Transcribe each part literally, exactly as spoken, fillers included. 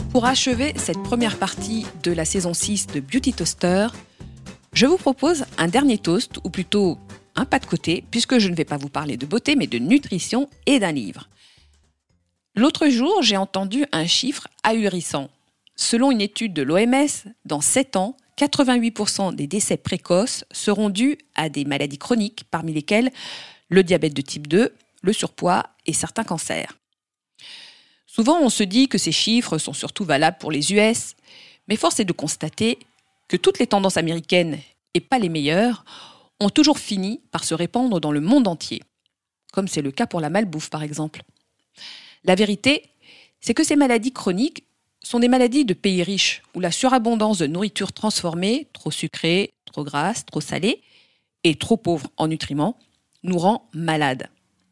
Pour achever cette première partie de la saison six de Beauty Toaster, je vous propose un dernier toast, ou plutôt un pas de côté, puisque je ne vais pas vous parler de beauté, mais de nutrition et d'un livre. L'autre jour, j'ai entendu un chiffre ahurissant. Selon une étude de l'O M S, dans sept ans, quatre-vingt-huit pour cent des décès précoces seront dus à des maladies chroniques, parmi lesquelles le diabète de type deux, le surpoids et certains cancers. Souvent, on se dit que ces chiffres sont surtout valables pour les U S, mais force est de constater que toutes les tendances américaines, et pas les meilleures, ont toujours fini par se répandre dans le monde entier, comme c'est le cas pour la malbouffe par exemple. La vérité, c'est que ces maladies chroniques sont des maladies de pays riches, où la surabondance de nourriture transformée, trop sucrée, trop grasse, trop salée, et trop pauvre en nutriments, nous rend malades.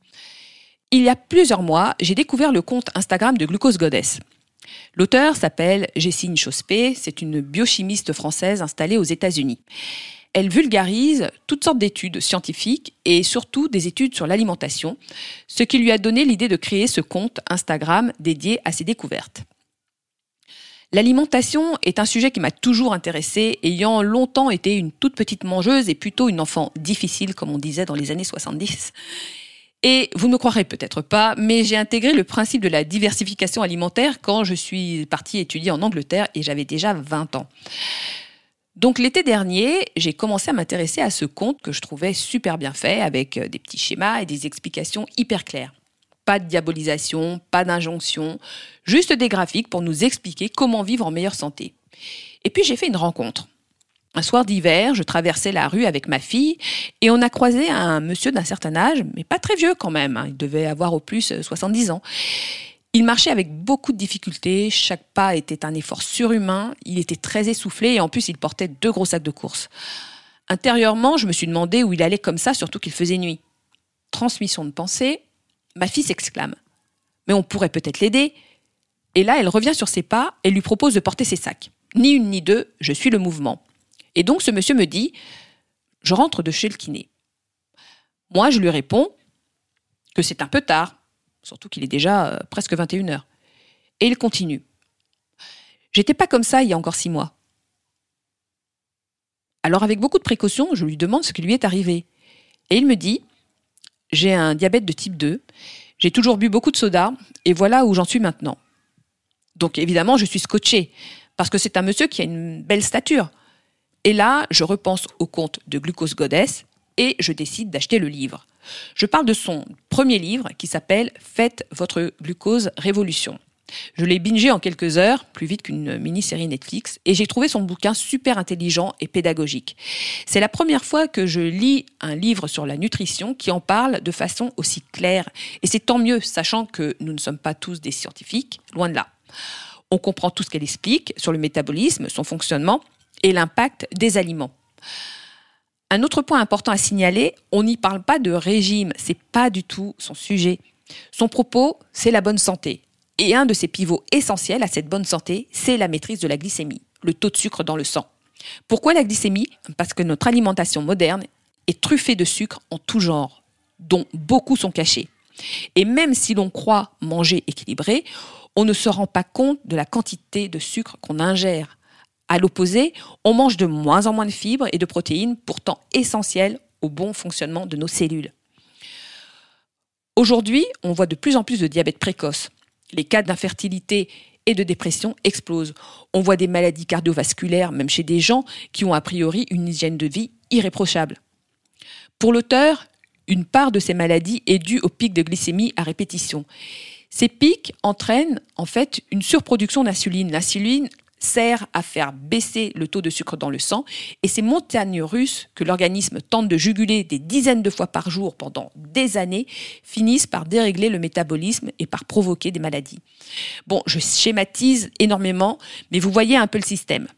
Il y a plusieurs mois, j'ai découvert le compte Instagram de Glucose Goddess. L'auteur s'appelle Jessine Chospé, c'est une biochimiste française installée aux États-Unis. Elle vulgarise toutes sortes d'études scientifiques et surtout des études sur l'alimentation, ce qui lui a donné l'idée de créer ce compte Instagram dédié à ses découvertes. L'alimentation est un sujet qui m'a toujours intéressée, ayant longtemps été une toute petite mangeuse et plutôt une enfant difficile, comme on disait dans les années soixante-dix. Et vous ne me croirez peut-être pas, mais j'ai intégré le principe de la diversification alimentaire quand je suis partie étudier en Angleterre et j'avais déjà vingt ans. Donc l'été dernier, j'ai commencé à m'intéresser à ce compte que je trouvais super bien fait, avec des petits schémas et des explications hyper claires. Pas de diabolisation, pas d'injonction, juste des graphiques pour nous expliquer comment vivre en meilleure santé. Et puis j'ai fait une rencontre. Un soir d'hiver, je traversais la rue avec ma fille et on a croisé un monsieur d'un certain âge, mais pas très vieux quand même, hein, il devait avoir au plus soixante-dix ans. Il marchait avec beaucoup de difficultés, chaque pas était un effort surhumain, il était très essoufflé et en plus il portait deux gros sacs de course. Intérieurement, je me suis demandé où il allait comme ça, surtout qu'il faisait nuit. Transmission de pensée, ma fille s'exclame « Mais on pourrait peut-être l'aider ?» Et là, elle revient sur ses pas et lui propose de porter ses sacs. Ni une ni deux, je suis le mouvement. Et donc ce monsieur me dit « Je rentre de chez le kiné ». Moi, je lui réponds que c'est un peu tard, surtout qu'il est déjà euh, presque vingt et une heures. Et il continue. J'étais pas comme ça il y a encore six mois. Alors avec beaucoup de précautions, je lui demande ce qui lui est arrivé. Et il me dit, j'ai un diabète de type deux, j'ai toujours bu beaucoup de soda, et voilà où j'en suis maintenant. Donc évidemment, je suis scotchée, parce que c'est un monsieur qui a une belle stature. Et là, je repense au compte de Glucose Goddess, et je décide d'acheter le livre. Je parle de son premier livre qui s'appelle « Faites votre glucose révolution ». Je l'ai bingé en quelques heures, plus vite qu'une mini-série Netflix, et j'ai trouvé son bouquin super intelligent et pédagogique. C'est la première fois que je lis un livre sur la nutrition qui en parle de façon aussi claire. Et c'est tant mieux, sachant que nous ne sommes pas tous des scientifiques, loin de là. On comprend tout ce qu'elle explique sur le métabolisme, son fonctionnement et l'impact des aliments. Un autre point important à signaler, on n'y parle pas de régime, c'est pas du tout son sujet. Son propos, c'est la bonne santé. Et un de ses pivots essentiels à cette bonne santé, c'est la maîtrise de la glycémie, le taux de sucre dans le sang. Pourquoi la glycémie ? Parce que notre alimentation moderne est truffée de sucre en tout genre, dont beaucoup sont cachés. Et même si l'on croit manger équilibré, on ne se rend pas compte de la quantité de sucre qu'on ingère. À l'opposé, on mange de moins en moins de fibres et de protéines, pourtant essentielles au bon fonctionnement de nos cellules. Aujourd'hui, on voit de plus en plus de diabète précoce. Les cas d'infertilité et de dépression explosent. On voit des maladies cardiovasculaires, même chez des gens qui ont a priori une hygiène de vie irréprochable. Pour l'auteur, une part de ces maladies est due au pic de glycémie à répétition. Ces pics entraînent en fait une surproduction d'insuline. L'insuline sert à faire baisser le taux de sucre dans le sang et ces montagnes russes que l'organisme tente de juguler des dizaines de fois par jour pendant des années finissent par dérégler le métabolisme et par provoquer des maladies. Bon, je schématise énormément, mais vous voyez un peu le système.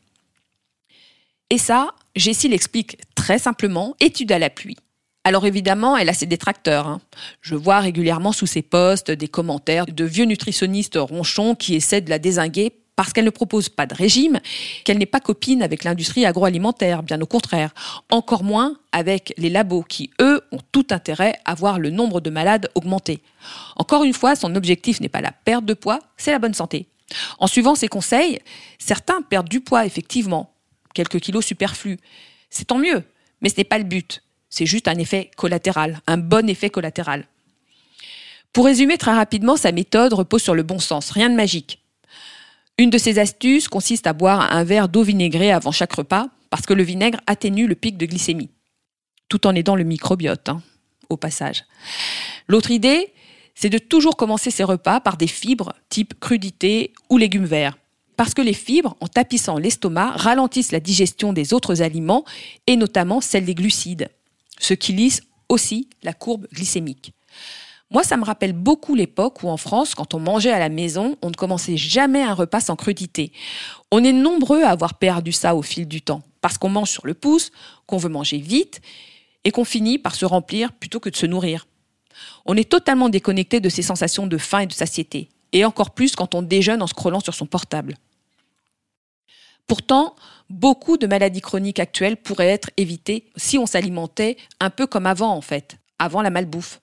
Et ça, Jessie l'explique très simplement, étude à l'appui. Alors évidemment, elle a ses détracteurs. Hein. Je vois régulièrement sous ses posts des commentaires de vieux nutritionnistes ronchons qui essaient de la dézinguer parce qu'elle ne propose pas de régime, qu'elle n'est pas copine avec l'industrie agroalimentaire, bien au contraire. Encore moins avec les labos qui, eux, ont tout intérêt à voir le nombre de malades augmenter. Encore une fois, son objectif n'est pas la perte de poids, c'est la bonne santé. En suivant ces conseils, certains perdent du poids, effectivement, quelques kilos superflus. C'est tant mieux, mais ce n'est pas le but. C'est juste un effet collatéral, un bon effet collatéral. Pour résumer très rapidement, sa méthode repose sur le bon sens, rien de magique. Une de ses astuces consiste à boire un verre d'eau vinaigrée avant chaque repas, parce que le vinaigre atténue le pic de glycémie, tout en aidant le microbiote, hein, au passage. L'autre idée, c'est de toujours commencer ses repas par des fibres type crudités ou légumes verts. Parce que les fibres, en tapissant l'estomac, ralentissent la digestion des autres aliments et notamment celle des glucides, ce qui lisse aussi la courbe glycémique. Moi, ça me rappelle beaucoup l'époque où en France, quand on mangeait à la maison, on ne commençait jamais un repas sans crudité. On est nombreux à avoir perdu ça au fil du temps, parce qu'on mange sur le pouce, qu'on veut manger vite et qu'on finit par se remplir plutôt que de se nourrir. On est totalement déconnecté de ces sensations de faim et de satiété, et encore plus quand on déjeune en scrollant sur son portable. Pourtant, beaucoup de maladies chroniques actuelles pourraient être évitées si on s'alimentait un peu comme avant en fait, avant la malbouffe.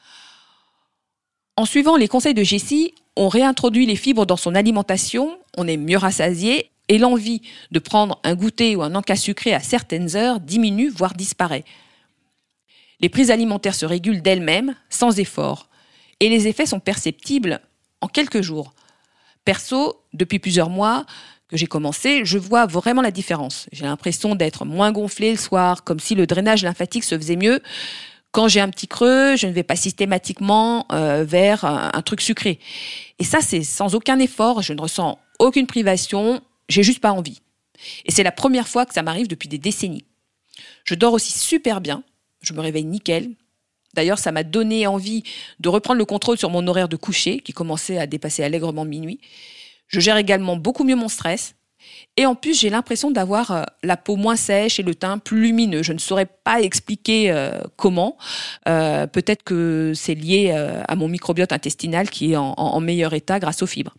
En suivant les conseils de Jessie, on réintroduit les fibres dans son alimentation, on est mieux rassasié et l'envie de prendre un goûter ou un encas sucré à certaines heures diminue, voire disparaît. Les prises alimentaires se régulent d'elles-mêmes, sans effort, et les effets sont perceptibles en quelques jours. Perso, depuis plusieurs mois que j'ai commencé, je vois vraiment la différence. J'ai l'impression d'être moins gonflé le soir, comme si le drainage lymphatique se faisait mieux. Quand j'ai un petit creux, je ne vais pas systématiquement euh, vers un, un truc sucré. Et ça, c'est sans aucun effort, je ne ressens aucune privation, j'ai juste pas envie. Et c'est la première fois que ça m'arrive depuis des décennies. Je dors aussi super bien, je me réveille nickel. D'ailleurs, ça m'a donné envie de reprendre le contrôle sur mon horaire de coucher, qui commençait à dépasser allègrement minuit. Je gère également beaucoup mieux mon stress. Et en plus, j'ai l'impression d'avoir euh, la peau moins sèche et le teint plus lumineux. Je ne saurais pas expliquer euh, comment. Euh, peut-être que c'est lié euh, à mon microbiote intestinal qui est en, en, en meilleur état grâce aux fibres.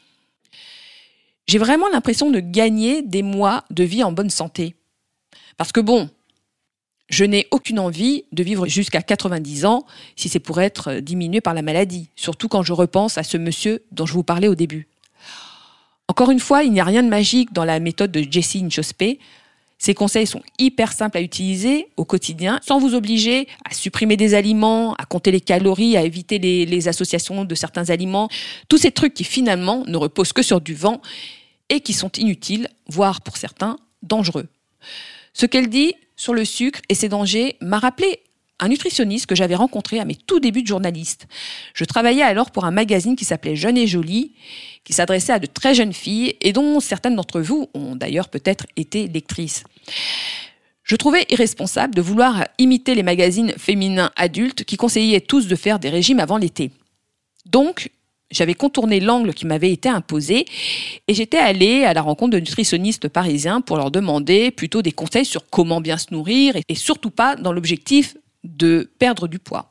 J'ai vraiment l'impression de gagner des mois de vie en bonne santé. Parce que bon, je n'ai aucune envie de vivre jusqu'à quatre-vingt-dix ans si c'est pour être diminué par la maladie. Surtout quand je repense à ce monsieur dont je vous parlais au début. Encore une fois, il n'y a rien de magique dans la méthode de Jessie Inchauspé. Ces conseils sont hyper simples à utiliser au quotidien, sans vous obliger à supprimer des aliments, à compter les calories, à éviter les, les associations de certains aliments. Tous ces trucs qui finalement ne reposent que sur du vent et qui sont inutiles, voire pour certains dangereux. Ce qu'elle dit sur le sucre et ses dangers m'a rappelé un nutritionniste que j'avais rencontré à mes tout débuts de journaliste. Je travaillais alors pour un magazine qui s'appelait Jeune et Jolie, qui s'adressait à de très jeunes filles et dont certaines d'entre vous ont d'ailleurs peut-être été lectrices. Je trouvais irresponsable de vouloir imiter les magazines féminins adultes qui conseillaient tous de faire des régimes avant l'été. Donc, j'avais contourné l'angle qui m'avait été imposé et j'étais allée à la rencontre de nutritionnistes parisiens pour leur demander plutôt des conseils sur comment bien se nourrir et surtout pas dans l'objectif de perdre du poids.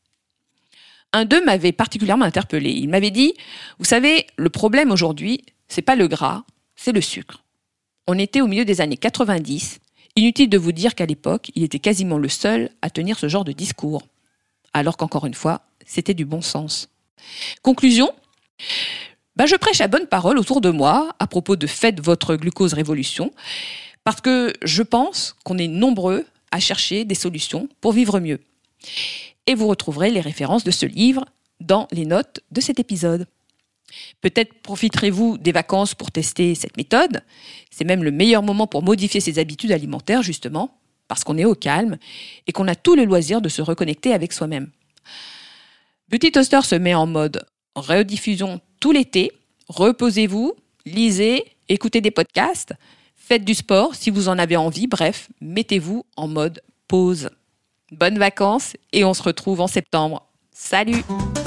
Un d'eux m'avait particulièrement interpellée. Il m'avait dit « Vous savez, le problème aujourd'hui, c'est pas le gras, c'est le sucre. » On était au milieu des années quatre-vingt-dix. Inutile de vous dire qu'à l'époque, il était quasiment le seul à tenir ce genre de discours. Alors qu'encore une fois, c'était du bon sens. Conclusion, bah je prêche à bonne parole autour de moi à propos de faites votre glucose révolution, parce que je pense qu'on est nombreux à chercher des solutions pour vivre mieux. Et vous retrouverez les références de ce livre dans les notes de cet épisode. Peut-être profiterez-vous des vacances pour tester cette méthode. C'est même le meilleur moment pour modifier ses habitudes alimentaires, justement, parce qu'on est au calme et qu'on a tout le loisir de se reconnecter avec soi-même. Beauty Toaster se met en mode rediffusion tout l'été. Reposez-vous, lisez, écoutez des podcasts, faites du sport si vous en avez envie. Bref, mettez-vous en mode pause. Bonnes vacances et on se retrouve en septembre. Salut!